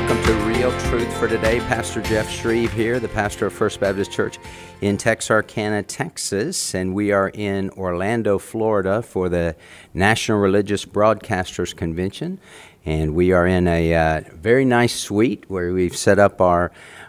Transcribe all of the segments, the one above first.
welcome to Real Truth for Today. Pastor Jeff Shreve here, the pastor of First Baptist Church in Texarkana, Texas, and we are in Orlando, Florida for the National Religious Broadcasters Convention, and we are in a very nice suite where we've set up our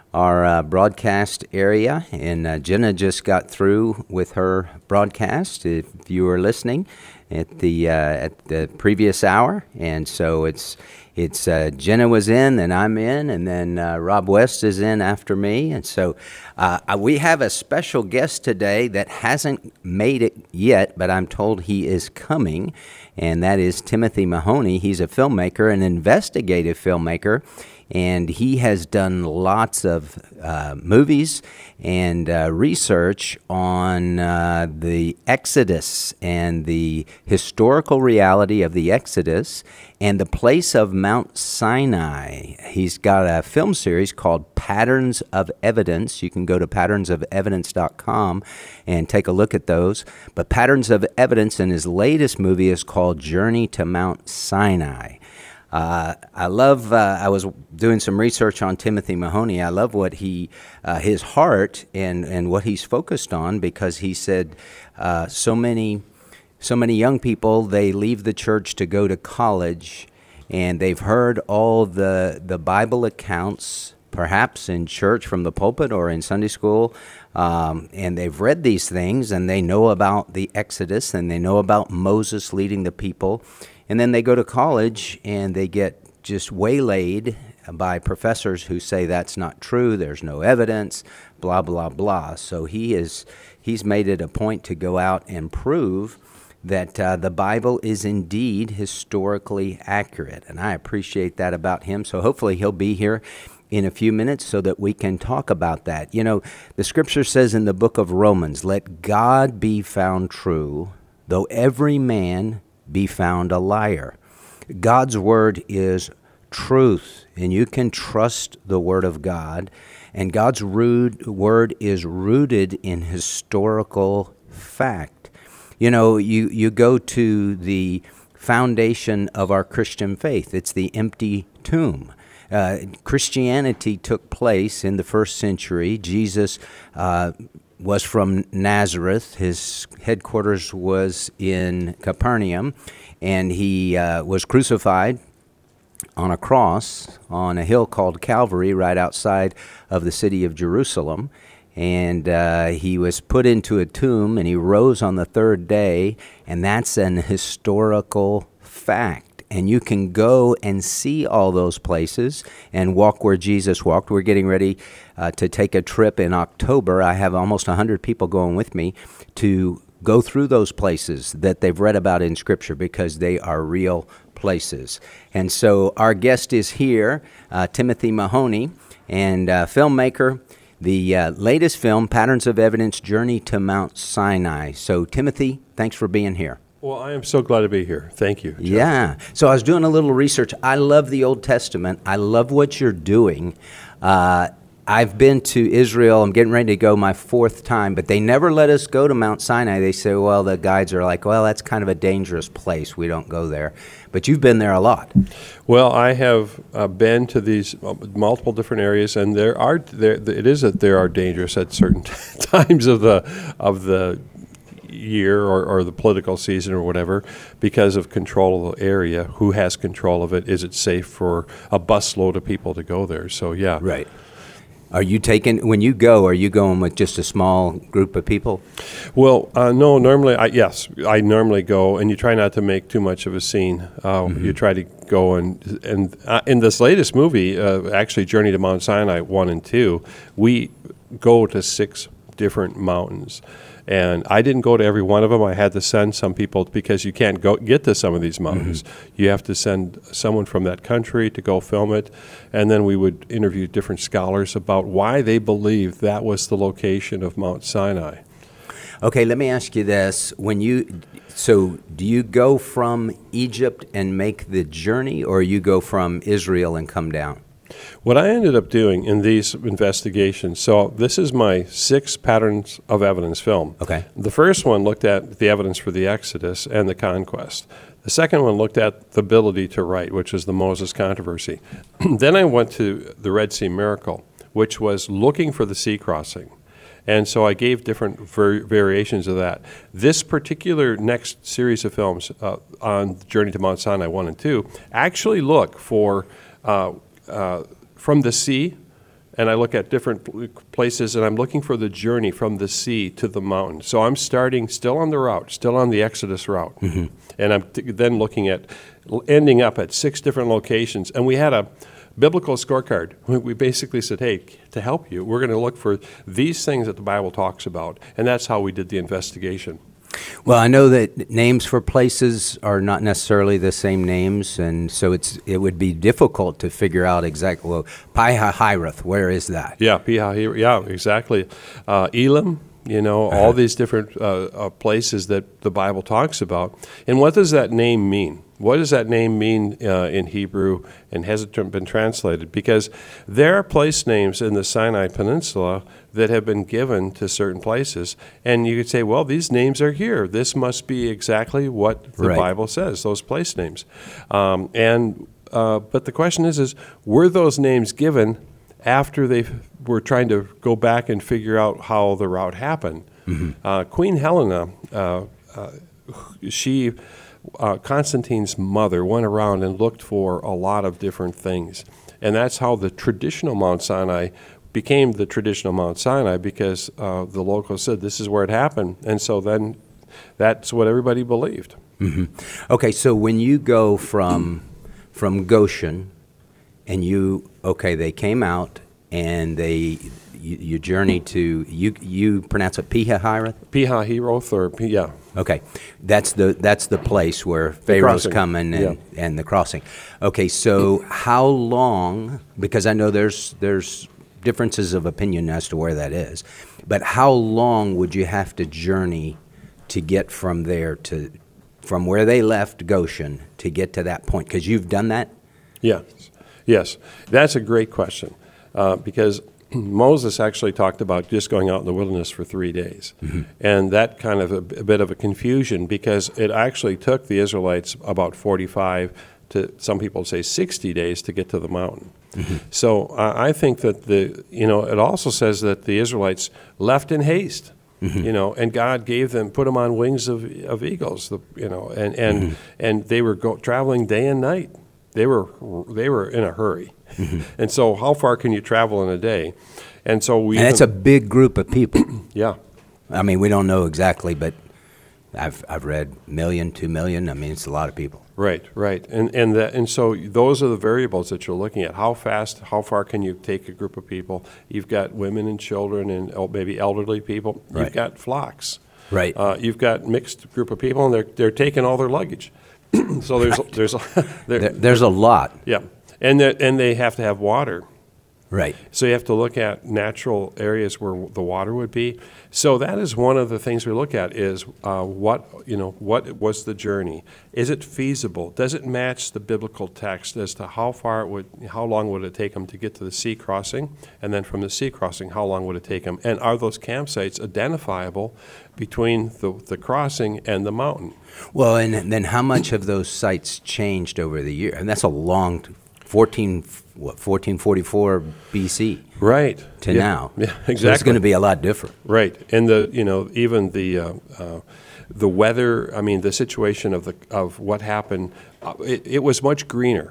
broadcast area, and Jenna just got through with her broadcast, if you were listening, at the previous hour, and so it's Jenna was in, then I'm in, and then Rob West is in after me. And so we have a special guest today that hasn't made it yet, but I'm told he is coming, and that is Timothy Mahoney. He's a filmmaker, an investigative filmmaker, and he has done lots of movies and research on the Exodus and the historical reality of the Exodus and the place of Mount Sinai. He's got a film series called Patterns of Evidence. You can go to patternsofevidence.com and take a look at those. But Patterns of Evidence, and his latest movie is called Journey to Mount Sinai. I was doing some research on Timothy Mahoney. I love what his heart and what he's focused on, because he said so many young people, they leave the church to go to college, and they've heard all the Bible accounts, perhaps in church from the pulpit or in Sunday school, and they've read these things, and they know about the Exodus, and they know about Moses leading the people. And then they go to college and they get just waylaid by professors who say that's not true, there's no evidence, blah, blah, blah. So he's made it a point to go out and prove that the Bible is indeed historically accurate. And I appreciate that about him. So hopefully he'll be here in a few minutes so that we can talk about that. You know, the scripture says in the book of Romans, let God be found true, though every man be found a liar. God's word is truth, and you can trust the word of God, and God's word is rooted in historical fact. You know, you go to the foundation of our Christian faith. It's the empty tomb. Christianity took place in the first century. Jesus was from Nazareth. His headquarters was in Capernaum, and he was crucified on a cross on a hill called Calvary right outside of the city of Jerusalem. And he was put into a tomb, and he rose on the third day, and that's an historical fact. And you can go and see all those places and walk where Jesus walked. We're getting ready to take a trip in October. I have almost 100 people going with me to go through those places that they've read about in Scripture, because they are real places. And so our guest is here, Timothy Mahoney, and filmmaker. The latest film, Patterns of Evidence, Journey to Mount Sinai. So Timothy, thanks for being here. Well, I am so glad to be here. Thank you, Jeff. Yeah. So I was doing a little research. I love the Old Testament. I love what you're doing. I've been to Israel. I'm getting ready to go my fourth time, but they never let us go to Mount Sinai. They say, well, the guides are like, well, that's kind of a dangerous place. We don't go there. But you've been there a lot. Well, I have been to these multiple different areas, and there are dangerous at certain times of the year or the political season or whatever, because of control of the area. Who has control of it? Is it safe for a busload of people to go there? So, yeah. Right. When you go, are you going with just a small group of people? Well, no, normally, I normally go, and you try not to make too much of a scene. You try to go, and in this latest movie, actually Journey to Mount Sinai 1 and 2, we go to 6 different mountains. And I didn't go to every one of them. I had to send some people, because you can't get to some of these mountains. You have to send someone from that country to go film it. And then we would interview different scholars about why they believe that was the location of Mount Sinai. Okay, let me ask you this. So do you go from Egypt and make the journey, or you go from Israel and come down? What I ended up doing in these investigations, so this is my 6 patterns of evidence film. Okay. The first one looked at the evidence for the Exodus and the conquest. The second one looked at the ability to write, which was the Moses controversy. Then I went to the Red Sea miracle, which was looking for the sea crossing. And so I gave different variations of that. This particular next series of films on Journey to Mount Sinai 1 and 2 actually look for from the sea, and I look at different places, and I'm looking for the journey from the sea to the mountain. So I'm starting still on the route, still on the Exodus route. Mm-hmm. And I'm then looking at ending up at 6 different locations. And we had a biblical scorecard. We basically said, hey, to help you, we're going to look for these things that the Bible talks about. And that's how we did the investigation. Well, I know that names for places are not necessarily the same names, and so it would be difficult to figure out exactly, well, Pi-hahiroth, where is that? Yeah, Pi-hahiroth, yeah, exactly. Elim, all these different places that the Bible talks about. And what does that name mean? What does that name mean in Hebrew, and has it been translated? Because there are place names in the Sinai Peninsula that have been given to certain places, and you could say, well, these names are here. This must be exactly what the Bible says, those place names. But the question is were those names given after they were trying to go back and figure out how the route happened? Mm-hmm. Queen Helena, Constantine's mother, went around and looked for a lot of different things. And that's how the traditional Mount Sinai became the traditional Mount Sinai, because the locals said this is where it happened. And so then that's what everybody believed. Mm-hmm. Okay, so when you go from Goshen, and they came out and you journey to, you pronounce it Pi-hahiroth? Pi-hahiroth, or yeah. Okay, that's the place where Pharaoh's coming and the crossing. Okay, so how long? Because I know there's differences of opinion as to where that is, but how long would you have to journey to get from there from where they left Goshen to get to that point? Because you've done that. Yes, that's a great question, because Moses actually talked about just going out in the wilderness for 3 days. Mm-hmm. And that kind of a bit of a confusion, because it actually took the Israelites about 45 to, some people say, 60 days to get to the mountain. Mm-hmm. So I think that it also says that the Israelites left in haste. Mm-hmm. And God put them on wings of eagles, and they were traveling day and night. They were in a hurry. Mm-hmm. And so how far can you travel in a day? And so and it's a big group of people. Yeah. I mean, we don't know exactly, but I've read 1 million, 2 million. I mean, it's a lot of people. Right. And so those are the variables that you're looking at. How far can you take a group of people? You've got women and children and maybe elderly people. Right. You've got flocks. Right. You've got mixed group of people, and they're taking all their luggage. So there's a lot. Yeah. And they have to have water. Right. So you have to look at natural areas where the water would be. So that is one of the things we look at is what was the journey? Is it feasible? Does it match the biblical text as to how long would it take them to get to the sea crossing? And then from the sea crossing, how long would it take them? And are those campsites identifiable between the crossing and the mountain? Well, and then how much have those sites changed over the year? And that's a long 1444 BC, right? To now, yeah, exactly. So it's going to be a lot different, right? And even the weather. I mean, the situation of what happened. It was much greener.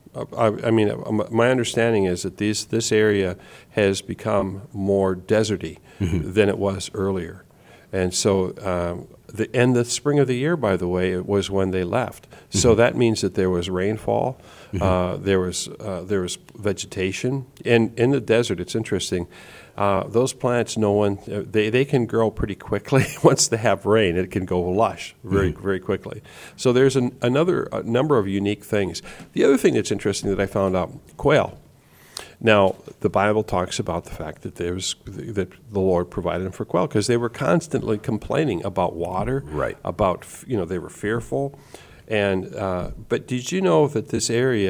My understanding is that this area has become more deserty than it was earlier, and so. The spring of the year, by the way, it was when they left. Mm-hmm. So that means that there was rainfall, there was vegetation, and in the desert, it's interesting. Those plants, they can grow pretty quickly once they have rain. It can go lush very very quickly. So there's a number of unique things. The other thing that's interesting that I found out, quail. Now, the Bible talks about the fact that that the Lord provided them for quail because they were constantly complaining about water, right? About they were fearful, and but did you know that this area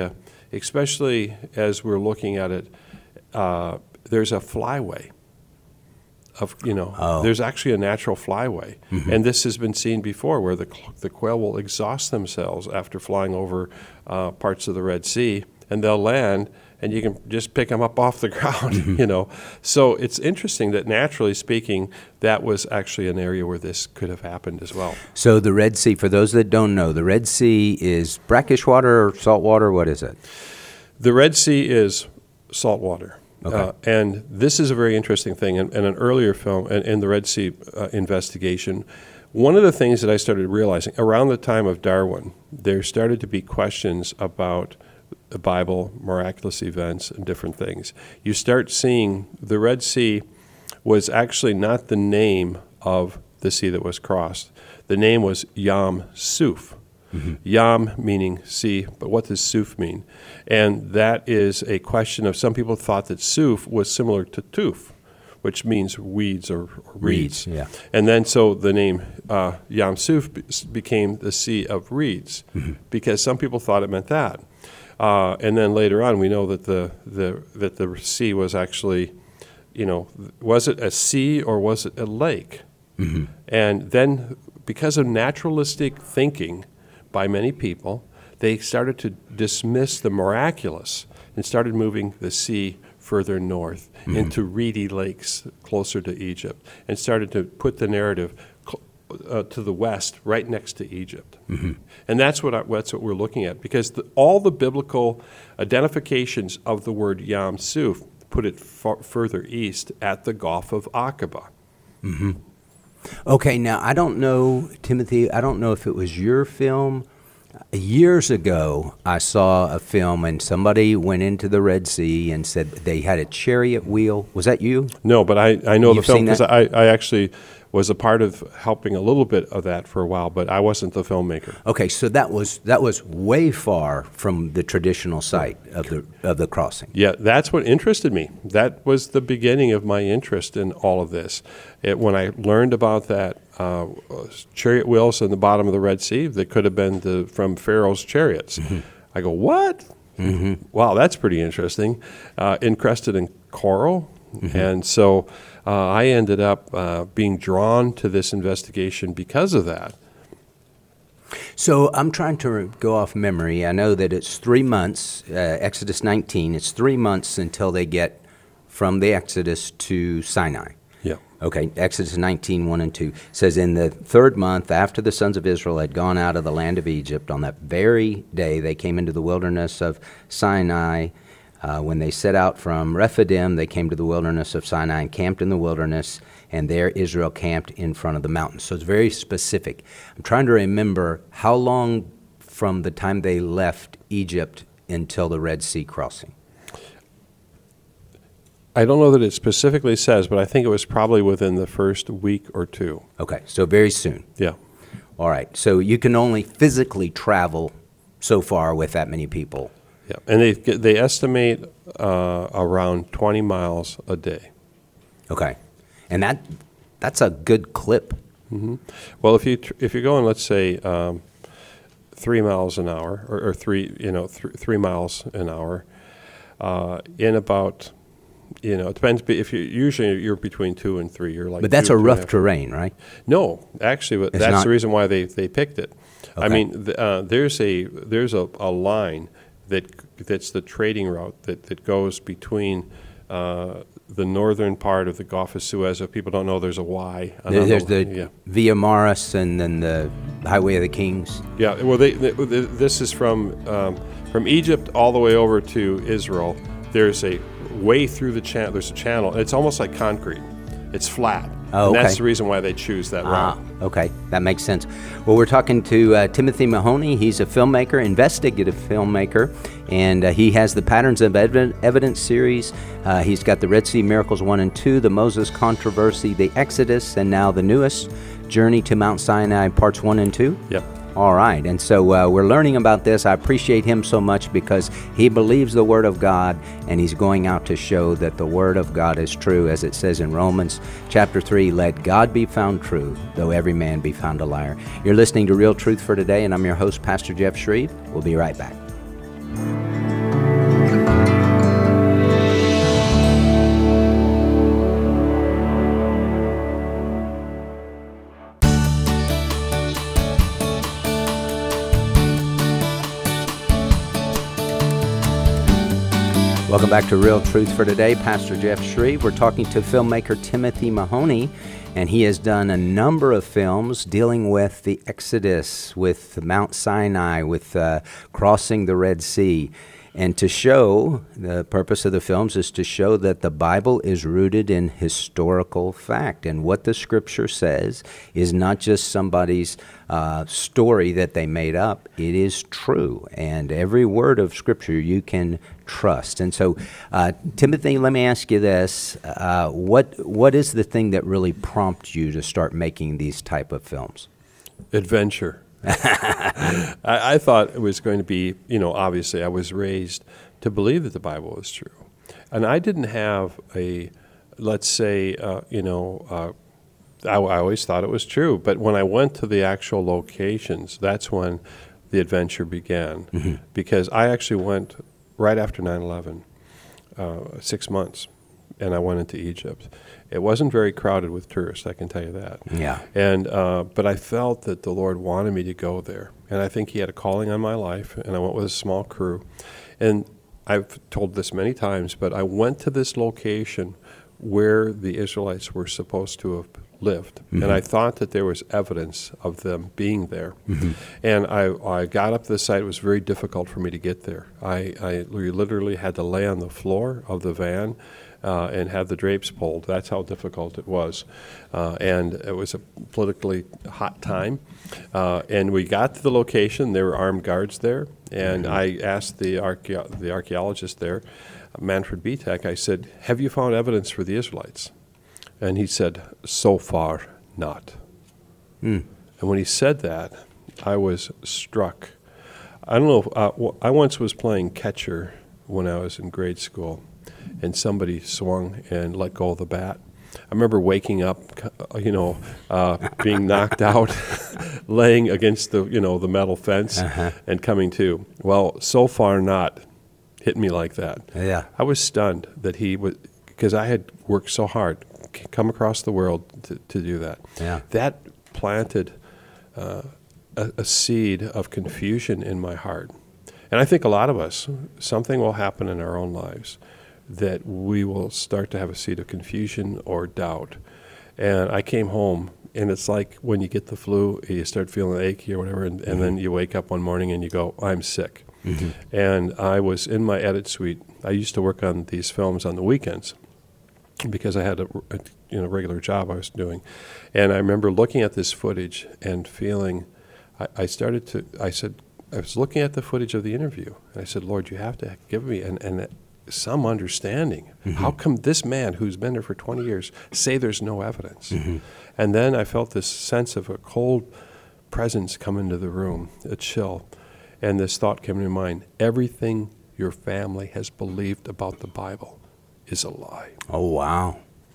especially as we're looking at it, there's a flyway. There's actually a natural flyway, and this has been seen before, where the quail will exhaust themselves after flying over parts of the Red Sea, and they'll land, and you can just pick them up off the ground. So it's interesting that, naturally speaking, that was actually an area where this could have happened as well. So the Red Sea, for those that don't know, the Red Sea is brackish water or salt water? What is it? The Red Sea is salt water. Okay. And this is a very interesting thing. In an earlier film, in the Red Sea investigation, one of the things that I started realizing around the time of Darwin, there started to be questions about the Bible, miraculous events, and different things. You start seeing the Red Sea was actually not the name of the sea that was crossed. The name was Yam Suf. Yam meaning sea, but what does Suf mean? And that is a question of, some people thought that Suf was similar to Tuf, which means weeds or reeds. Yeah. And then so the name Yam Suf became the Sea of Reeds, because some people thought it meant that. And then later on, we know that the sea was actually, was it a sea or was it a lake? And then, because of naturalistic thinking by many people, they started to dismiss the miraculous and started moving the sea further north into reedy lakes closer to Egypt, and started to put the narrative to the west, right next to Egypt. And that's what we're looking at, because all the biblical identifications of the word Yam Suf put it further east at the Gulf of Aqaba. Okay, now I don't know, Timothy, I don't know if it was your film. Years ago, I saw a film and somebody went into the Red Sea and said they had a chariot wheel. Was that you? No, but I know You've the film seen because that? I actually was a part of helping a little bit of that for a while, but I wasn't the filmmaker. Okay, so that was way far from the traditional site of the crossing. Yeah, that's what interested me. That was the beginning of my interest in all of this. When I learned about that chariot wheels in the bottom of the Red Sea that could have been from Pharaoh's chariots, I go, what? Wow, that's pretty interesting. Encrusted in coral. And so I ended up being drawn to this investigation because of that. So I'm trying to go off memory. I know that it's 3 months, Exodus 19, it's 3 months until they get from the Exodus to Sinai. Yeah. Okay, Exodus 19, 1 and 2 says, in the third month, after the sons of Israel had gone out of the land of Egypt, on that very day they came into the wilderness of Sinai. When they set out from Rephidim, they came to the wilderness of Sinai and camped in the wilderness, and there Israel camped in front of the mountains. So it's very specific. I'm trying to remember how long from the time they left Egypt until the Red Sea crossing. I don't know that it specifically says, but I think it was probably within the first week or two. Okay, so very soon. Yeah. All right, so you can only physically travel so far with that many people. Yeah, and they estimate around 20 miles a day. Okay, and that's a good clip. Well, if you're going, let's say, 3 miles an hour, or 3 miles an hour, in about, it depends. If you're between 2 and 3, you're like. But that's 2, a 2.5. rough terrain, right? No, actually, that's not? the reason why they picked it. Okay. I mean, there's a line that's the trading route that goes between the northern part of the Gulf of Suez. If people don't know, there's a Y. There's the Via Maris and then the Highway of the Kings. Yeah, well, this is from Egypt all the way over to Israel. There's a way through the channel. There's a channel. It's almost like concrete. It's flat. Oh, and okay. that's the reason why they choose that route. Okay, that makes sense. Well, we're talking to Timothy Mahoney. He's a filmmaker, investigative filmmaker, and he has the Patterns of Evidence series. He's got the Red Sea Miracles 1 and 2, the Moses Controversy, the Exodus, and now the newest, Journey to Mount Sinai, parts 1 and 2. Yep. All right, and so we're learning about this. I appreciate him so much because he believes the Word of God, and he's going out to show that the Word of God is true, as it says in Romans chapter 3, let God be found true, though every man be found a liar. You're listening to Real Truth for Today, and I'm your host, Pastor Jeff Shreve. We'll be right back. Welcome back to Real Truth for Today. Pastor Jeff Shreve. We're talking to filmmaker Timothy Mahoney, and he has done a number of films dealing with the Exodus, with Mount Sinai, with crossing the Red Sea. And to show, the purpose of the films is to show that the Bible is rooted in historical fact. And what the Scripture says is not just somebody's story that they made up. It is true. And every word of Scripture you can trust. And so, Timothy, let me ask you this. What is the thing that really prompted you to start making these type of films? Adventure. I thought it was going to be, obviously I was raised to believe that the Bible was true. And I didn't have I always thought it was true. But when I went to the actual locations, that's when the adventure began. Mm-hmm. Because I actually went right after 9/11, 6 months, and I went into Egypt. It wasn't very crowded with tourists, I can tell you that. Yeah. And but I felt that the Lord wanted me to go there, and I think He had a calling on my life. And I went with a small crew, and I've told this many times, but I went to this location where the Israelites were supposed to have lived, mm-hmm. and I thought that there was evidence of them being there. Mm-hmm. And I got up to the site. It was very difficult for me to get there. We literally had to lay on the floor of the van and have the drapes pulled. That's how difficult it was. And it was a politically hot time. And we got to the location. There were armed guards there. And mm-hmm. I asked the archaeologist there, Manfred Bitek, I said, "Have you found evidence for the Israelites?" And he said, "So far, not." Mm. And when he said that, I was struck. I don't know, I once was playing catcher when I was in grade school, and somebody swung and let go of the bat. I remember waking up, being knocked out, laying against the metal fence, uh-huh. and coming to. Well, "So far not" hit me like that. Yeah. I was stunned that he would, because I had worked so hard, come across the world to do that. Yeah. That planted a seed of confusion in my heart. And I think a lot of us, something will happen in our own lives that we will start to have a seed of confusion or doubt. And I came home, and it's like when you get the flu, you start feeling achy or whatever, and mm-hmm. then you wake up one morning and you go, "I'm sick." Mm-hmm. And I was in my edit suite. I used to work on these films on the weekends because I had a regular job I was doing. And I remember looking at this footage and feeling, I was looking at the footage of the interview, and I said, "Lord, you have to give me some understanding. Mm-hmm. How come this man who's been there for 20 years say there's no evidence?" Mm-hmm. And then I felt this sense of a cold presence come into the room, a chill, and this thought came to mind: everything your family has believed about the Bible is a lie. Oh, wow.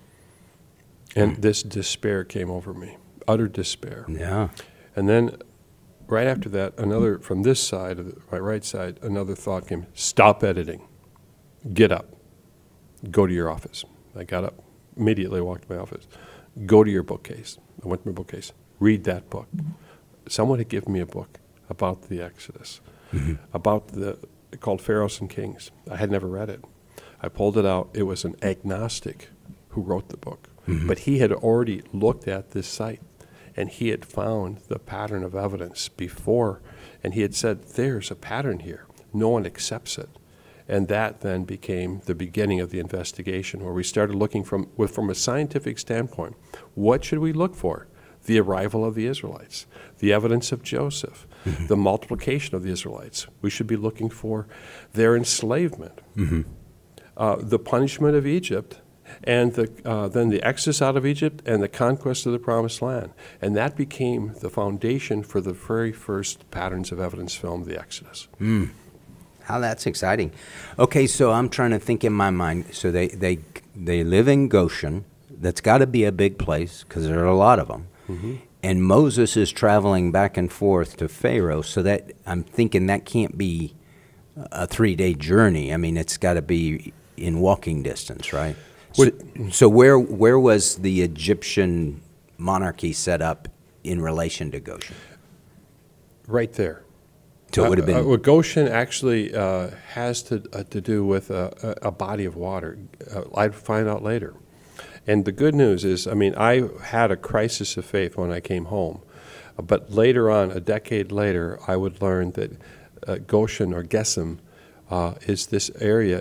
And this despair came over me, utter despair. Yeah. And then right after that, from this side, my right side, another thought came: stop editing. Get up. Go to your office. I got up, immediately walked to my office. Go to your bookcase. I went to my bookcase. Read that book. Someone had given me a book about the Exodus, mm-hmm. Called Pharaohs and Kings. I had never read it. I pulled it out. It was an agnostic who wrote the book. Mm-hmm. But he had already looked at this site, and he had found the pattern of evidence before, and he had said, "There's a pattern here. No one accepts it." And that then became the beginning of the investigation, where we started looking from a scientific standpoint. What should we look for? The arrival of the Israelites, the evidence of Joseph, mm-hmm. the multiplication of the Israelites. We should be looking for their enslavement, mm-hmm. The punishment of Egypt, and then the exodus out of Egypt and the conquest of the Promised Land. And that became the foundation for the very first Patterns of Evidence film, The Exodus. Mm. How that's exciting. Okay, so I'm trying to think in my mind. So they live in Goshen. That's got to be a big place because there are a lot of them. Mm-hmm. And Moses is traveling back and forth to Pharaoh. So that I'm thinking that can't be a 3-day journey. I mean, it's got to be in walking distance, right? So where was the Egyptian monarchy set up in relation to Goshen? Right there. So it would have been... Well, Goshen actually has to do with a body of water. I'd find out later. And the good news is, I mean, I had a crisis of faith when I came home. But later on, a decade later, I would learn that Goshen or Gesem is this area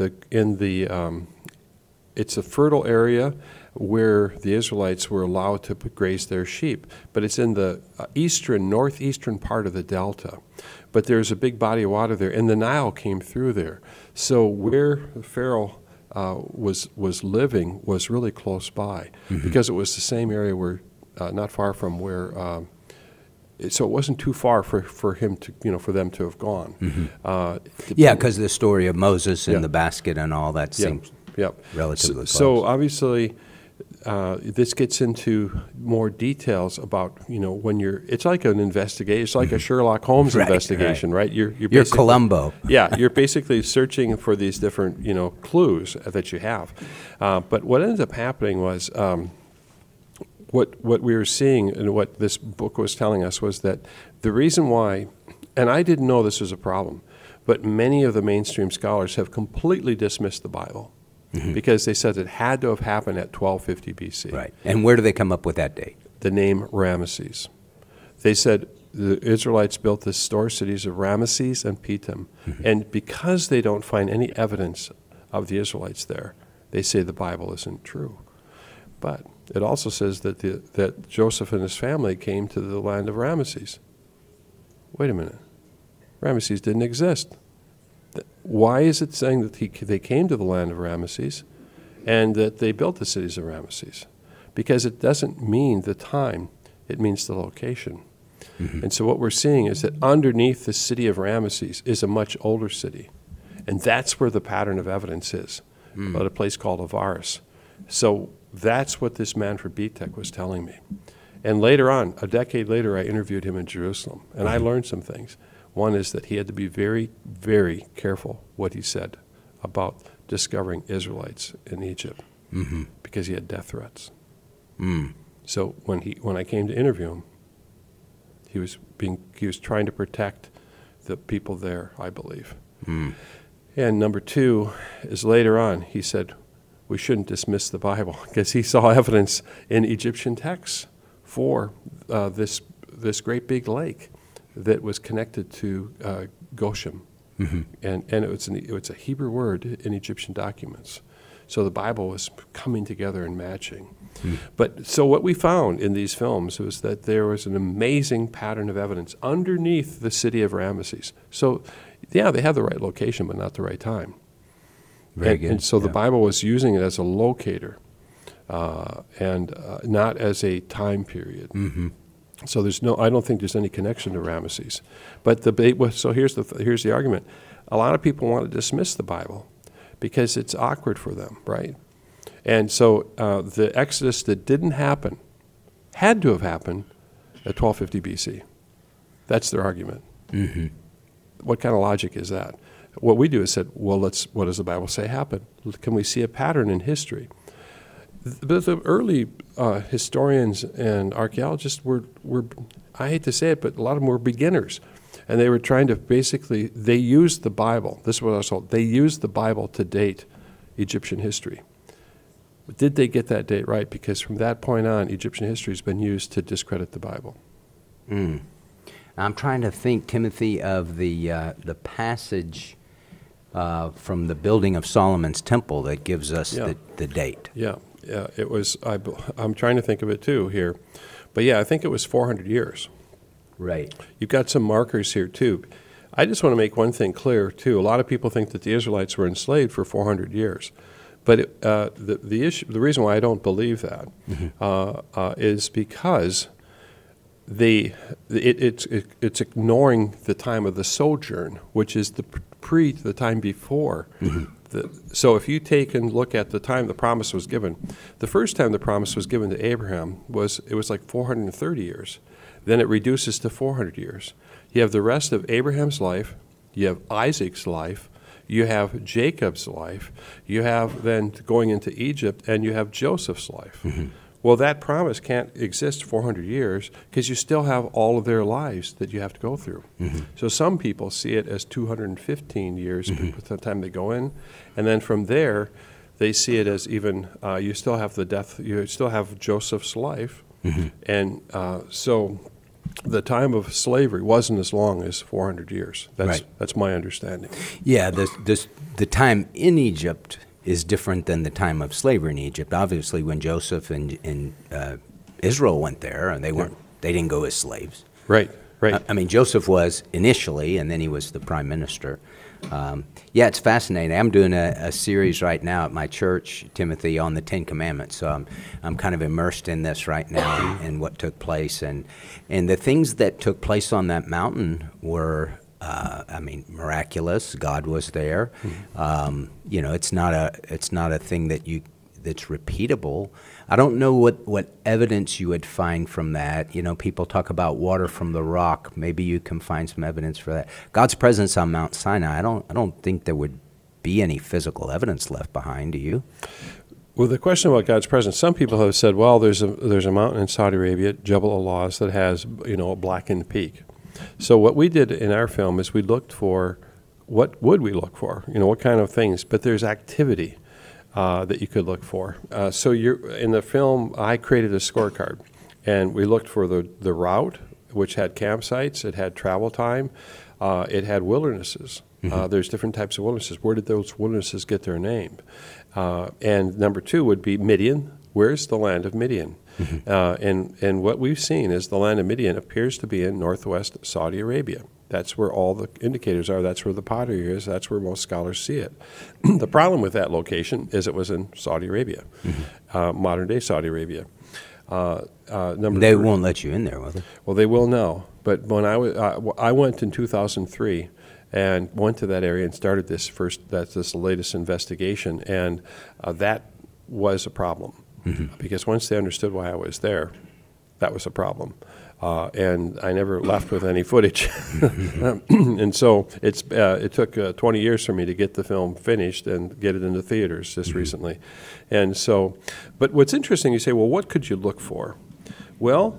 it's a fertile area where the Israelites were allowed to graze their sheep. But it's in the northeastern part of the delta. But there's a big body of water there, and the Nile came through there. So where Pharaoh was living was really close by, because it was the same area where, not far from where, so it wasn't too far for him to, for them to have gone. Because the story of Moses and the basket and all that seems relatively close. So obviously, this gets into more details about, when it's like an investigation. It's like a Sherlock Holmes investigation, right? You're Columbo. You're basically searching for these different, clues that you have. But what ended up happening was, what we were seeing and what this book was telling us was that the reason why, and I didn't know this was a problem, but many of the mainstream scholars have completely dismissed the Bible. Because they said it had to have happened at 1250 BC. Right. And where do they come up with that date? The name Ramesses. They said the Israelites built the store cities of Ramesses and Pithom. And because they don't find any evidence of the Israelites there, they say the Bible isn't true. But it also says that Joseph and his family came to the land of Ramesses. Wait a minute. Ramesses didn't exist. Why is it saying that they came to the land of Ramesses and that they built the cities of Ramesses? Because it doesn't mean the time, it means the location. And so what we're seeing is that underneath the city of Ramesses is a much older city. And that's where the pattern of evidence is, at a place called Avaris. So that's what this man from BTEC was telling me. And later on, a decade later, I interviewed him in Jerusalem, and I learned some things. One is that he had to be very, very careful what he said about discovering Israelites in Egypt, because he had death threats. So when I came to interview him, he was trying to protect the people there, I believe. And number two is later on he said we shouldn't dismiss the Bible, because he saw evidence in Egyptian texts for this great big lake that was connected to Goshen. And it's a Hebrew word in Egyptian documents. So the Bible was coming together and matching. But so what we found in these films was that there was an amazing pattern of evidence underneath the city of Ramesses. So, yeah, they had the right location, but not the right time. Very good. And so the Bible was using it as a locator, and not as a time period. So I don't think there's any connection to Ramesses. But so here's the argument. A lot of people want to dismiss the Bible because it's awkward for them, right? And so the Exodus that didn't happen had to have happened at 1250 BC. That's their argument. What kind of logic is that? What we do is said, well, what does the Bible say happened? Can we see a pattern in history? The early historians and archaeologists were, I hate to say it, but a lot of them were beginners. And they were trying to they used the Bible. This is what I was told. They used the Bible to date Egyptian history. But did they get that date right? Because from that point on, Egyptian history has been used to discredit the Bible. I'm trying to think, Timothy, of the passage from the building of Solomon's temple that gives us the date. Yeah, it was. I'm trying to think of it too here, but yeah, I think it was 400 years. Right. You've got some markers here too. I just want to make one thing clear too. A lot of people think that the Israelites were enslaved for 400 years, but the reason why I don't believe that is because it's ignoring the time of the sojourn, which is the time before. So if you take and look at the time the promise was given, the first time the promise was given to Abraham was like 430 years. Then it reduces to 400 years. You have the rest of Abraham's life, you have Isaac's life, you have Jacob's life, you have then going into Egypt, and you have Joseph's life. Well, that promise can't exist 400 years because you still have all of their lives that you have to go through. So some people see it as 215 years by the time they go in. And then from there, they see it as even, you still have the death, you still have Joseph's life. And so the time of slavery wasn't as long as 400 years. That's my understanding. Yeah, the time in Egypt is different than the time of slavery in Egypt. Obviously, when Joseph and Israel went there, and they didn't go as slaves. Right. I mean, Joseph was initially, and then he was the prime minister. Yeah, it's fascinating. I'm doing a series right now at my church, Timothy, on the Ten Commandments. So I'm kind of immersed in this right now and what took place. And the things that took place on that mountain were, miraculous. God was there. It's not a thing that's repeatable. I don't know what evidence you would find from that. People talk about water from the rock. Maybe you can find some evidence for that. God's presence on Mount Sinai, I don't think there would be any physical evidence left behind, do you? Well, the question about God's presence, some people have said, well, there's a mountain in Saudi Arabia, Jabal al-Lawz, that has, a blackened peak. So what we did in our film is we looked for, what would we look for? What kind of things? But there's activity that you could look for. So in the film, I created a scorecard, and we looked for the route, which had campsites, it had travel time, it had wildernesses. There's different types of wildernesses. Where did those wildernesses get their name? And number 2 would be Midian. Where's the land of Midian? And what we've seen is the land of Midian appears to be in northwest Saudi Arabia. That's where all the indicators are. That's where the pottery is. That's where most scholars see it. The problem with that location is it was in Saudi Arabia, modern-day Saudi Arabia. They won't let you in there, will they? Well, they will now. But when I went in 2003 and went to that area and started this latest investigation, and that was a problem. Because once they understood why I was there, that was a problem. And I never left with any footage. And so it took 20 years for me to get the film finished and get it into theaters just recently. And so, but what's interesting, you say, well, what could you look for? Well,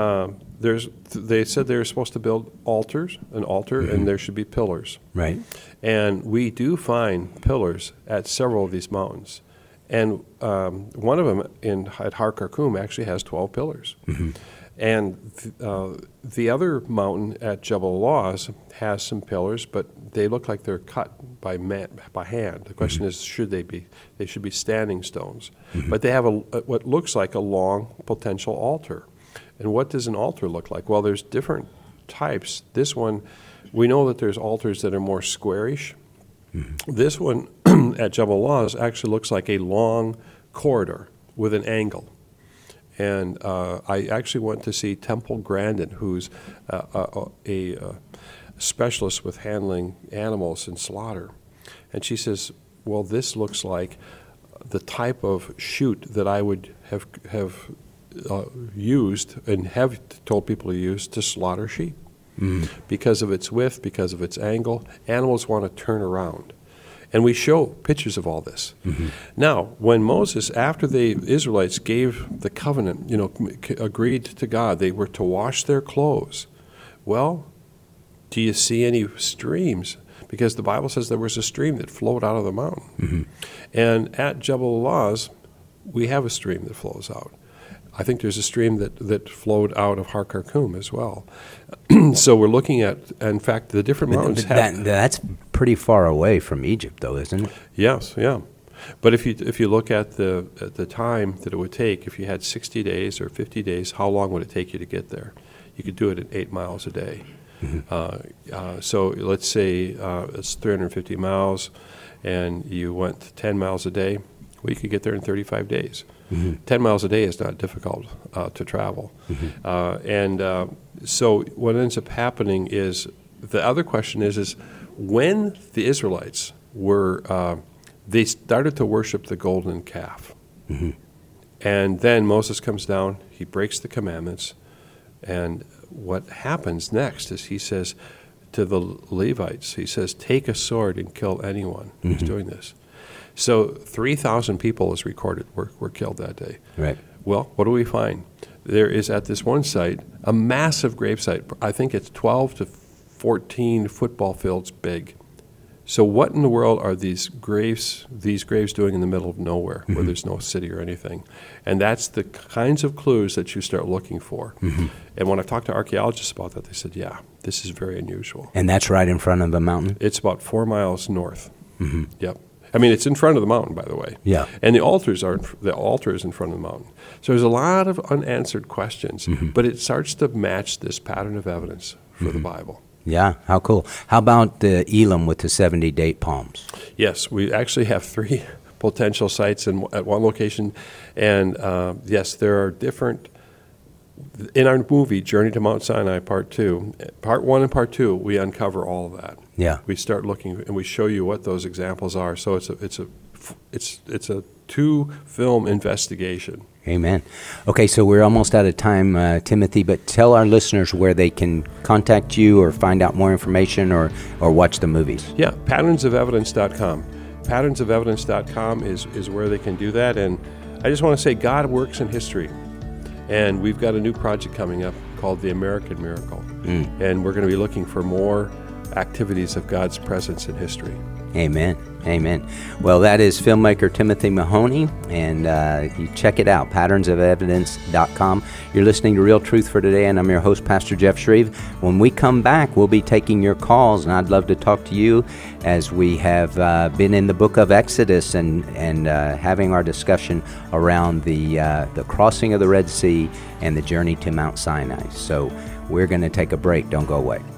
they said they were supposed to build an altar, and there should be pillars. Right. And we do find pillars at several of these mountains. And one of them at Har Karkoum actually has 12 pillars. And the other mountain at Jabal al-Lawz has some pillars, but they look like they're cut by hand. The question is, should they be? They should be standing stones. But they have what looks like a long potential altar. And what does an altar look like? Well, there's different types. This one, we know that there's altars that are more squarish. This one at Jabal al-Lawz actually looks like a long corridor with an angle. And I actually went to see Temple Grandin, who's a specialist with handling animals in slaughter. And she says, well, this looks like the type of chute that I would have used and have told people to use to slaughter sheep. Because of its width, because of its angle, animals want to turn around. And we show pictures of all this. Now, when Moses, after the Israelites gave the covenant, agreed to God, they were to wash their clothes. Well, do you see any streams? Because the Bible says there was a stream that flowed out of the mountain. And at Jabal al-Lawz, we have a stream that flows out. I think there's a stream that flowed out of Har Karkoum as well. So we're looking at, in fact, the different mountains have... That's pretty far away from Egypt, though, isn't it? Yes, yeah. But if you look at the time that it would take, if you had 60 days or 50 days, how long would it take you to get there? You could do it at 8 miles a day. So let's say it's 350 miles, and you went 10 miles a day. Well, you could get there in 35 days. 10 miles a day is not difficult to travel. So what ends up happening is, the other question is when the Israelites were, they started to worship the golden calf. And then Moses comes down, he breaks the commandments, and what happens next is he says to the Levites, he says, take a sword and kill anyone who's doing this. So 3,000 people, is recorded, were killed that day. Right. Well, what do we find? There is at this one site a massive gravesite. I think it's 12 to 14 football fields big. So what in the world are these graves doing in the middle of nowhere, where there's no city or anything? And that's the kinds of clues that you start looking for. And when I talked to archaeologists about that, they said, yeah, this is very unusual. And that's right in front of the mountain? It's about 4 miles north. Yep. I mean, it's in front of the mountain, by the way. Yeah. And the altar is in front of the mountain. So there's a lot of unanswered questions, but it starts to match this pattern of evidence for the Bible. Yeah, how cool. How about Elim with the 70 date palms? Yes, we actually have 3 potential sites at one location. And yes, there are different. In our movie, Journey to Mount Sinai, Part 2, Part 1 and Part 2, we uncover all of that. Yeah. We start looking and we show you what those examples are. So it's a 2-film investigation. Amen. Okay, so we're almost out of time, Timothy, but tell our listeners where they can contact you or find out more information or watch the movies. Yeah, patternsofevidence.com. Patternsofevidence.com is where they can do that. And I just want to say God works in history. And we've got a new project coming up called The American Miracle. And we're going to be looking for more activities of God's presence in history. Amen. Amen. Well, that is filmmaker Timothy Mahoney, and you check it out, patternsofevidence.com. You're listening to Real Truth for Today, and I'm your host, Pastor Jeff Shreve. When we come back, we'll be taking your calls, and I'd love to talk to you as we have been in the book of Exodus and having our discussion around the crossing of the Red Sea and the journey to Mount Sinai. So we're going to take a break. Don't go away.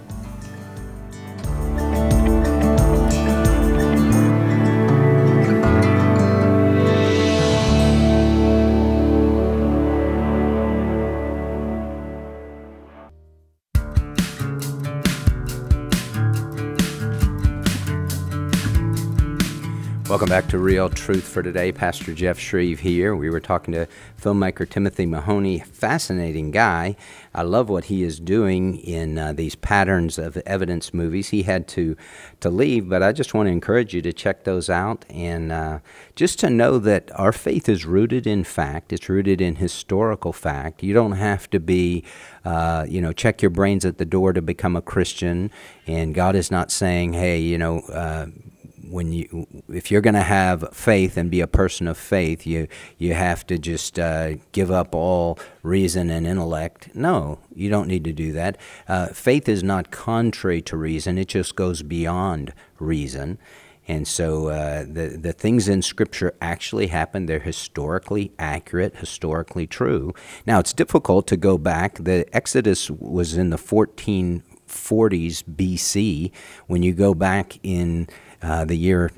Welcome back to Real Truth for Today. Pastor Jeff Shreve here. We were talking to filmmaker Timothy Mahoney. Fascinating guy. I love what he is doing in these Patterns of Evidence movies. He had to leave, but I just want to encourage you to check those out and just to know that our faith is rooted in fact. It's rooted in historical fact. You don't have to be, check your brains at the door to become a Christian, and God is not saying, hey, if you're going to have faith and be a person of faith, you have to just give up all reason and intellect. No, you don't need to do that. Faith is not contrary to reason. It just goes beyond reason. And so the things in Scripture actually happen. They're historically accurate, historically true. Now, it's difficult to go back. The Exodus was in the 1440s BC. When you go back in the year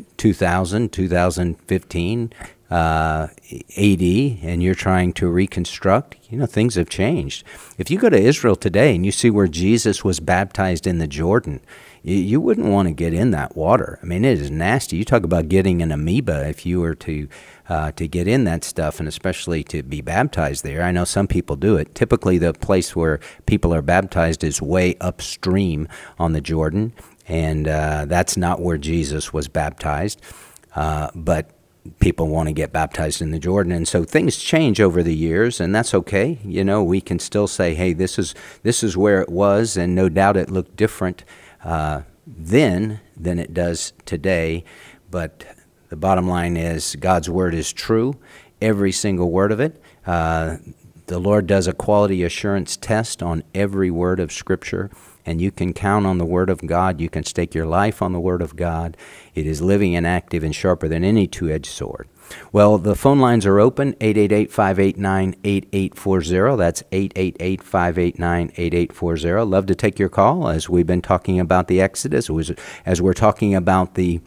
2015 AD, and you're trying to reconstruct, things have changed. If you go to Israel today and you see where Jesus was baptized in the Jordan, you wouldn't want to get in that water. I mean, it is nasty. You talk about getting an amoeba if you were to get in that stuff, and especially to be baptized there. I know some people do it. Typically, the place where people are baptized is way upstream on the Jordan, and that's not where Jesus was baptized. But people want to get baptized in the Jordan, and so things change over the years, and that's okay. We can still say, hey, this is where it was, and no doubt it looked different then than it does today. But the bottom line is God's word is true, every single word of it. The Lord does a quality assurance test on every word of Scripture, and you can count on the Word of God. You can stake your life on the Word of God. It is living and active and sharper than any two-edged sword. Well, the phone lines are open, 888-589-8840. That's 888-589-8840. Love to take your call as we've been talking about the Exodus, as we're talking about the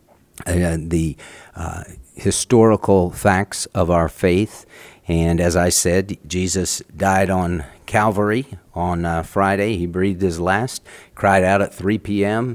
historical facts of our faith. And as I said, Jesus died on Calvary on Friday. He breathed his last, cried out at 3 p.m.,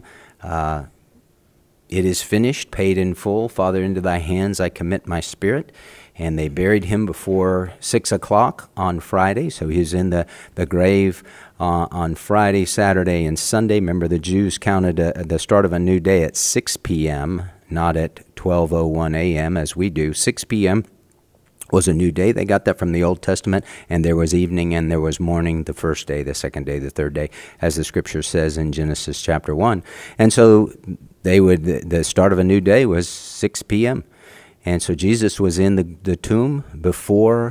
it is finished, paid in full. Father, into thy hands I commit my spirit. And they buried him before 6 o'clock on Friday. So he was in the grave on Friday, Saturday, and Sunday. Remember, the Jews counted the start of a new day at 6 p.m., not at 12:01 a.m. as we do. 6 p.m. was a new day. They got that from the Old Testament, and there was evening and there was morning, the first day, the second day, the third day, as the scripture says in Genesis chapter 1. And so the start of a new day was 6 p.m. And so Jesus was in the tomb before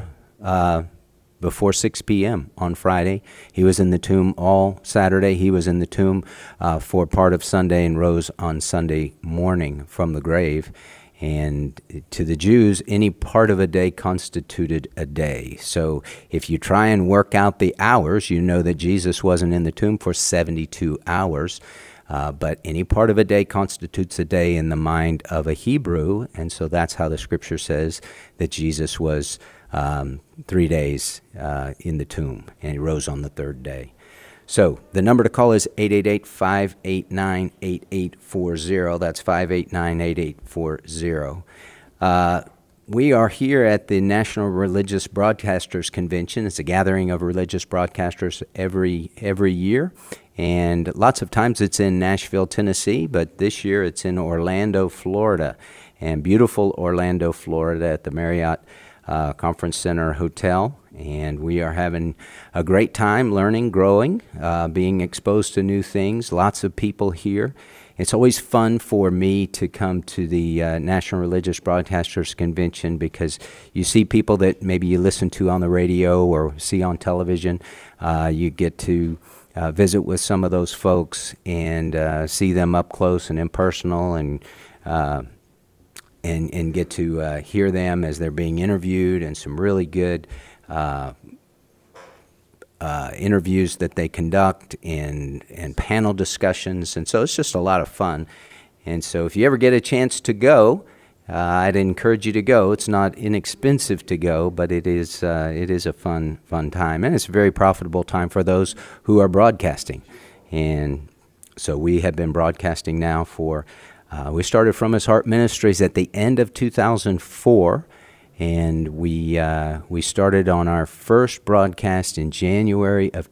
6 p.m. on Friday. He was in the tomb all Saturday. He was in the tomb for part of Sunday and rose on Sunday morning from the grave. And to the Jews, any part of a day constituted a day. So if you try and work out the hours, you know that Jesus wasn't in the tomb for 72 hours. But any part of a day constitutes a day in the mind of a Hebrew. And so that's how the scripture says that Jesus was 3 days in the tomb, and he rose on the third day. So the number to call is 888-589-8840. That's 589-8840. We are here at the National Religious Broadcasters Convention. It's a gathering of religious broadcasters every year, and lots of times it's in Nashville, Tennessee, but this year it's in Orlando, Florida, and beautiful Orlando, Florida at the Marriott Conference Center Hotel. And we are having a great time learning, growing, being exposed to new things. Lots of people here. It's always fun for me to come to the National Religious Broadcasters Convention because you see people that maybe you listen to on the radio or see on television. You get to visit with some of those folks and see them up close and impersonal, and get to hear them as they're being interviewed, and some really good interviews that they conduct, and panel discussions. And so it's just a lot of fun. And so if you ever get a chance to go, I'd encourage you to go. It's not inexpensive to go, but it is a fun time. And it's a very profitable time for those who are broadcasting. And so we have been broadcasting now for we started From His Heart Ministries at the end of 2004, and we started on our first broadcast in January of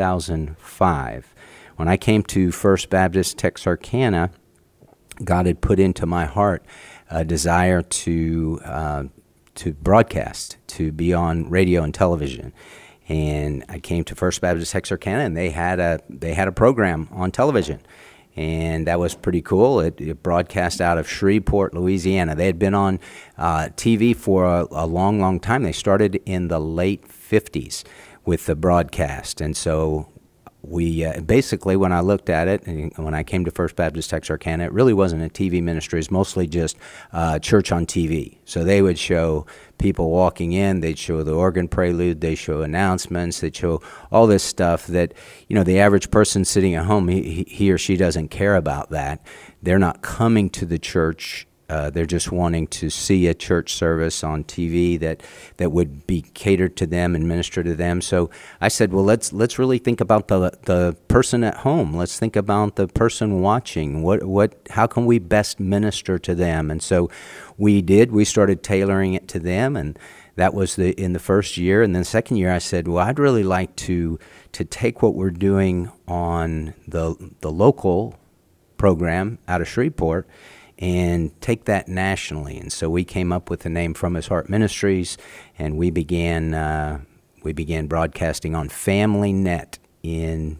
2005. When I came to First Baptist Texarkana, God had put into my heart a desire to broadcast, to be on radio and television. And I came to First Baptist Texarkana, and they had a program on television. And that was pretty cool. It broadcast out of Shreveport, Louisiana. They had been on TV for a long, long time. They started in the late 50s with the broadcast. And so we basically, when I looked at it, and when I came to First Baptist Texarkana, it really wasn't a TV ministry. It's mostly just church on TV. So they would show people walking in, they'd show the organ prelude, they'd show announcements, they'd show all this stuff that, the average person sitting at home, he or she doesn't care about that. They're not coming to the church. They're just wanting to see a church service on TV that would be catered to them and minister to them. So I said, well, let's really think about the person at home. Let's think about the person watching. How can we best minister to them? And so we did. We started tailoring it to them, and that was in the first year. And then the second year, I said, well, I'd really like to take what we're doing on the local program out of Shreveport and take that nationally. And so we came up with the name From His Heart Ministries, and we began broadcasting on Family Net in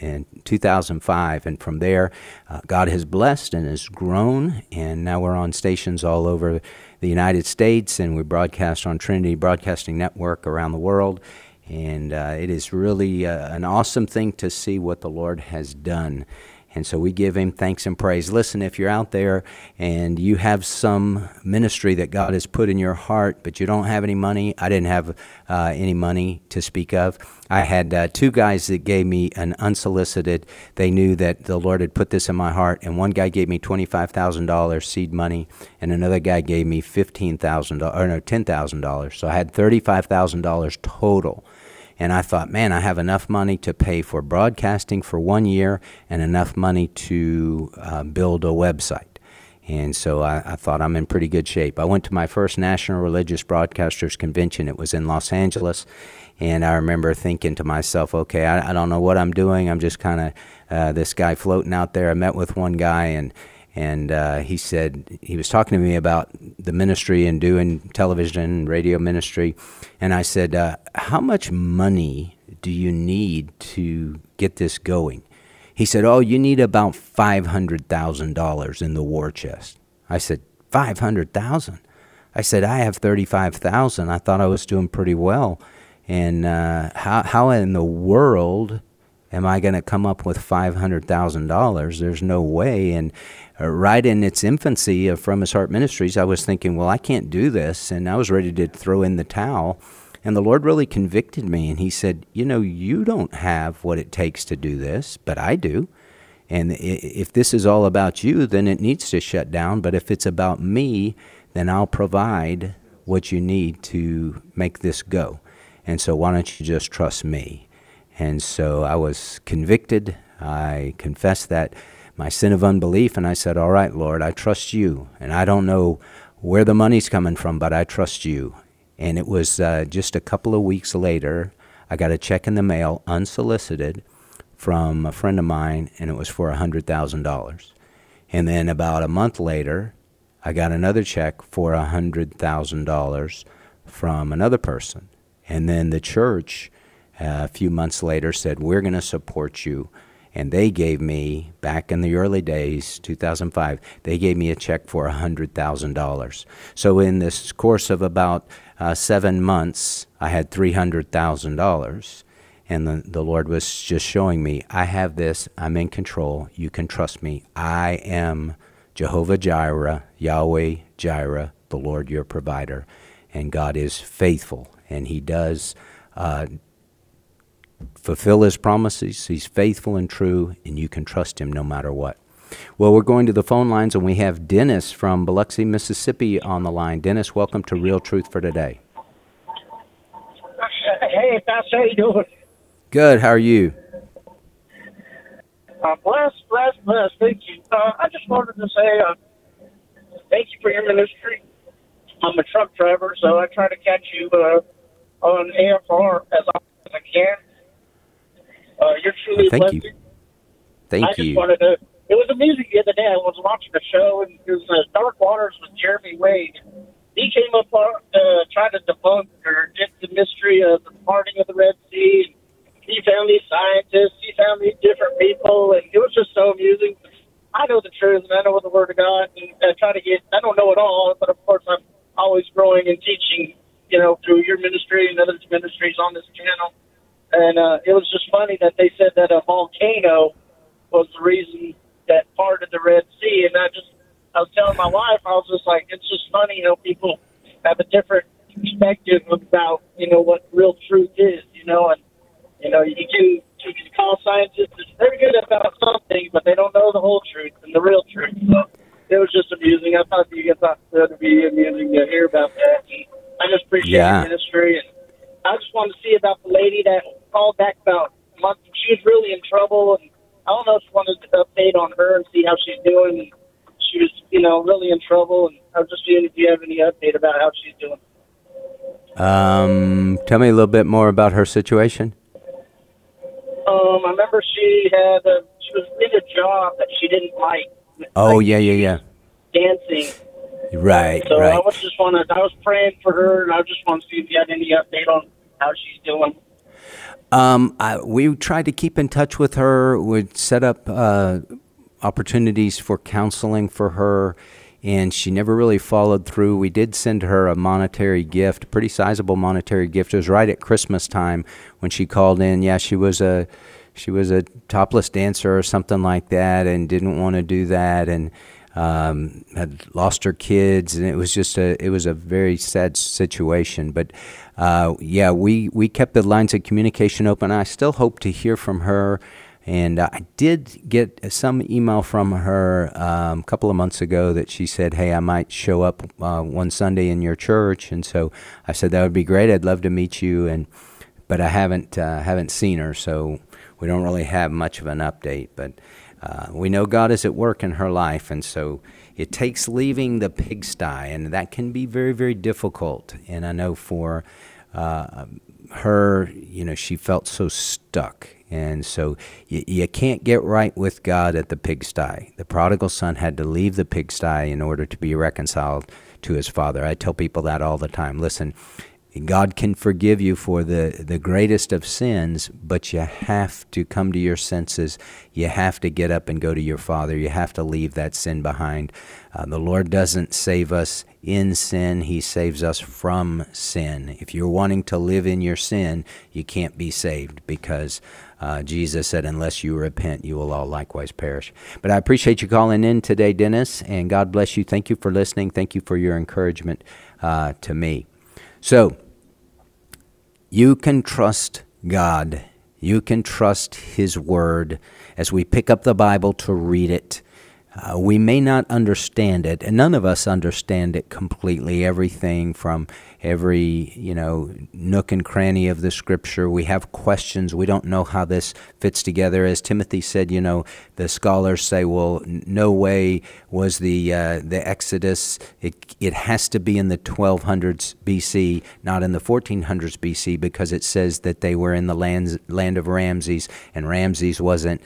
2005. And from there, God has blessed and has grown, and now we're on stations all over the United States, and we broadcast on Trinity Broadcasting Network around the world. And it is really an awesome thing to see what the Lord has done. And so we give him thanks and praise. Listen, if you're out there and you have some ministry that God has put in your heart, but you don't have any money, I didn't have any money to speak of. I had two guys that gave me an unsolicited. They knew that the Lord had put this in my heart, and one guy gave me $25,000 seed money, and another guy gave me $10,000. So I had $35,000 total. And I thought, man, I have enough money to pay for broadcasting for 1 year and enough money to build a website. And so I thought I'm in pretty good shape. I went to my first National Religious Broadcasters Convention. It was in Los Angeles. And I remember thinking to myself, okay, I don't know what I'm doing. I'm just kind of this guy floating out there. I met with one guy, and And he said, he was talking to me about the ministry and doing television and radio ministry. And I said, how much money do you need to get this going? He said, oh, you need about $500,000 in the war chest. I said, 500,000? I said, I have 35,000. I thought I was doing pretty well. And how in the world am I going to come up with $500,000? There's no way. And right in its infancy of From His Heart Ministries, I was thinking, well, I can't do this. And I was ready to throw in the towel. And the Lord really convicted me. And he said, you don't have what it takes to do this, but I do. And if this is all about you, then it needs to shut down. But if it's about me, then I'll provide what you need to make this go. And so why don't you just trust me? And so I was convicted. I confessed that my sin of unbelief, and I said, all right, Lord, I trust you. And I don't know where the money's coming from, but I trust you. And it was just a couple of weeks later, I got a check in the mail, unsolicited, from a friend of mine, and it was for $100,000. And then about a month later, I got another check for $100,000 from another person. And then the church, a few months later, said, we're going to support you. And they gave me, back in the early days, 2005, they gave me a check for $100,000. So in this course of about 7 months, I had $300,000. And the Lord was just showing me, I have this, I'm in control, you can trust me. I am Jehovah Jireh, Yahweh Jireh, the Lord your provider. And God is faithful, and he does fulfill his promises. He's faithful and true, and you can trust him no matter what. Well, we're going to the phone lines, and we have Dennis from Biloxi, Mississippi on the line. Dennis, welcome to Real Truth for Today. Hey, Pastor, how you doing? Good. How are you? Blessed. Thank you. I just wanted to say thank you for your ministry. I'm a truck driver, so I try to catch you on AFR as often as I can. You're truly a blessing. Thank you. It was amusing the other day. I was watching a show, and it was Dark Waters with Jeremy Wade. He came up trying to debunk or get the mystery of the parting of the Red Sea. He found these scientists. He found these different people, and it was just so amusing. I know the truth, and I know the Word of God, and I don't know it all, but of course I'm always growing and teaching, through your ministry and other ministries on this channel. And it was just funny that they said that a volcano was the reason that parted the Red Sea. And I was telling my wife, I was just like, it's just funny, people have a different perspective about, what real truth is, and, you can call scientists, they're good about something, but they don't know the whole truth and the real truth. So it was just amusing. I thought you guys thought it would be amusing to hear about that. I just appreciate your ministry. And I just wanted to see about the lady that called back about a month. She was really in trouble, and I don't know if you wanted to update on her and see how she's doing. And she was, really in trouble, and I was just seeing if you have any update about how she's doing. Tell me a little bit more about her situation. I remember she was in a job that she didn't like. Oh, yeah. Dancing. Right, so right. I was praying for her, and I just want to see if you had any update on how she's doing. We tried to keep in touch with her. We'd set up opportunities for counseling for her, and she never really followed through. We did send her a monetary gift, a pretty sizable monetary gift. It was right at Christmas time when she called in. Yeah, she was a topless dancer or something like that, and didn't want to do that, and had lost her kids, and it was a very sad situation. But we kept the lines of communication open. I still hope to hear from her. And I did get some email from her a couple of months ago that she said, hey, I might show up one Sunday in your church. And so I said, that would be great. I'd love to meet you. But I haven't seen her, so we don't really have much of an update. But we know God is at work in her life. And so it takes leaving the pigsty, and that can be very, very difficult. And I know for her, she felt so stuck. And so you can't get right with God at the pigsty. The prodigal son had to leave the pigsty in order to be reconciled to his father. I tell people that all the time. Listen, God can forgive you for the greatest of sins, but you have to come to your senses. You have to get up and go to your Father. You have to leave that sin behind. The Lord doesn't save us in sin. He saves us from sin. If you're wanting to live in your sin, you can't be saved, because Jesus said, unless you repent, you will all likewise perish. But I appreciate you calling in today, Dennis, and God bless you. Thank you for listening. Thank you for your encouragement to me. So, you can trust God. You can trust His Word. As we pick up the Bible to read it, we may not understand it, and none of us understand it completely. Everything from every, nook and cranny of the Scripture. We have questions. We don't know how this fits together. As Timothy said, the scholars say, well, no way was the Exodus. It has to be in the 1200s BC, not in the 1400s BC, because it says that they were in the land of Ramses, and Ramses wasn't,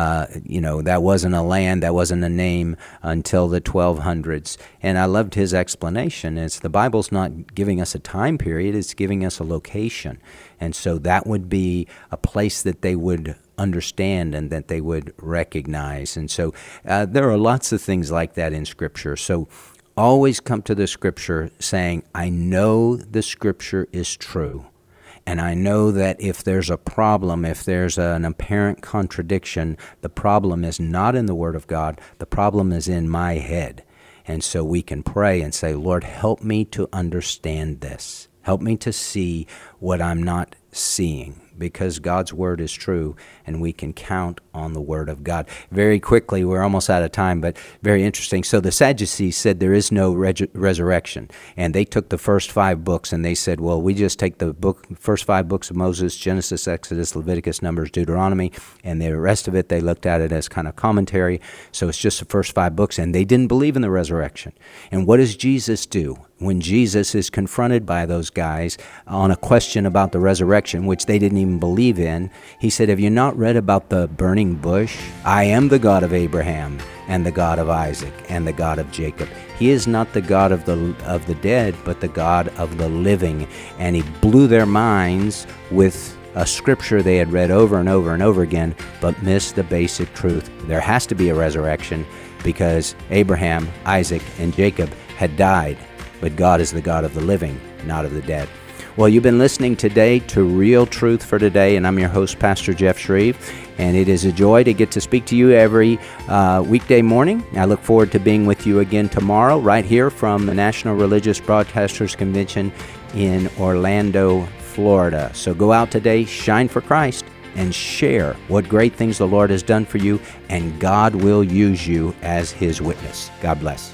that wasn't a land, that wasn't a name until the 1200s. And I loved his explanation. It's the Bible's not giving us a time period, it's giving us a location. And so that would be a place that they would understand and that they would recognize. And so there are lots of things like that in Scripture. So always come to the Scripture saying, I know the Scripture is true. And I know that if there's a problem, if there's an apparent contradiction, the problem is not in the Word of God. The problem is in my head. And so we can pray and say, Lord, help me to understand this. Help me to see what I'm not seeing, because God's Word is true, and we can count on the Word of God. Very quickly, we're almost out of time, but very interesting. So the Sadducees said there is no resurrection, and they took the first 5 books, and they said, well, we just take the first 5 books of Moses, Genesis, Exodus, Leviticus, Numbers, Deuteronomy, and the rest of it, they looked at it as kind of commentary, so it's just the first 5 books, and they didn't believe in the resurrection. And what does Jesus do? When Jesus is confronted by those guys on a question about the resurrection, which they didn't even believe in, he said, have you not read about the burning bush? I am the God of Abraham and the God of Isaac and the God of Jacob. He is not the God of the dead, but the God of the living. And he blew their minds with a scripture they had read over and over and over again, but missed the basic truth. There has to be a resurrection, because Abraham, Isaac, and Jacob had died. But God is the God of the living, not of the dead. Well, you've been listening today to Real Truth for Today, and I'm your host, Pastor Jeff Shreve, and it is a joy to get to speak to you every weekday morning. I look forward to being with you again tomorrow, right here from the National Religious Broadcasters Convention in Orlando, Florida. So go out today, shine for Christ, and share what great things the Lord has done for you, and God will use you as His witness. God bless.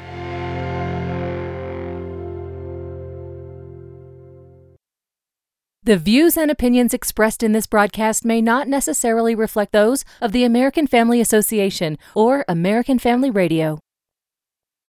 The views and opinions expressed in this broadcast may not necessarily reflect those of the American Family Association or American Family Radio.